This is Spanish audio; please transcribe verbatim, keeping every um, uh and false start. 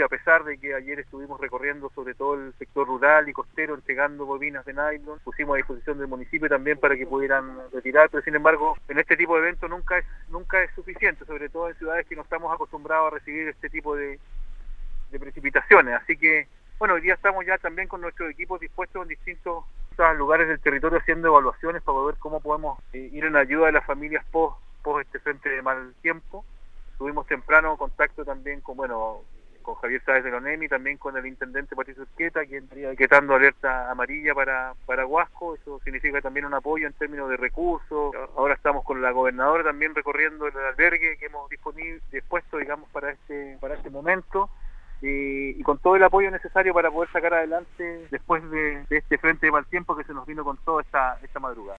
a pesar de que ayer estuvimos recorriendo sobre todo el sector rural y costero, entregando bobinas de nylon, pusimos a disposición del municipio también para que pudieran retirar, pero sin embargo, en este tipo de eventos nunca es, nunca es suficiente, sobre todo en ciudades que no estamos acostumbrados a recibir este tipo de, de precipitaciones, así que, bueno, hoy día estamos ya también con nuestros equipos dispuestos en distintos lugares del territorio haciendo evaluaciones para ver cómo podemos eh, ir en ayuda de las familias post, post este frente de mal tiempo. Tuvimos temprano contacto también con, bueno, con Javier Sáez de la ONEMI, también con el intendente Patricio Urqueta, quien estaría decretando alerta amarilla para, para Huasco. Eso significa también un apoyo en términos de recursos. Ahora estamos con la gobernadora también recorriendo el albergue que hemos disponible, dispuesto, digamos, para este, para este momento. Y, y con todo el apoyo necesario para poder sacar adelante después de, de este frente de mal tiempo que se nos vino con toda esta, esta madrugada.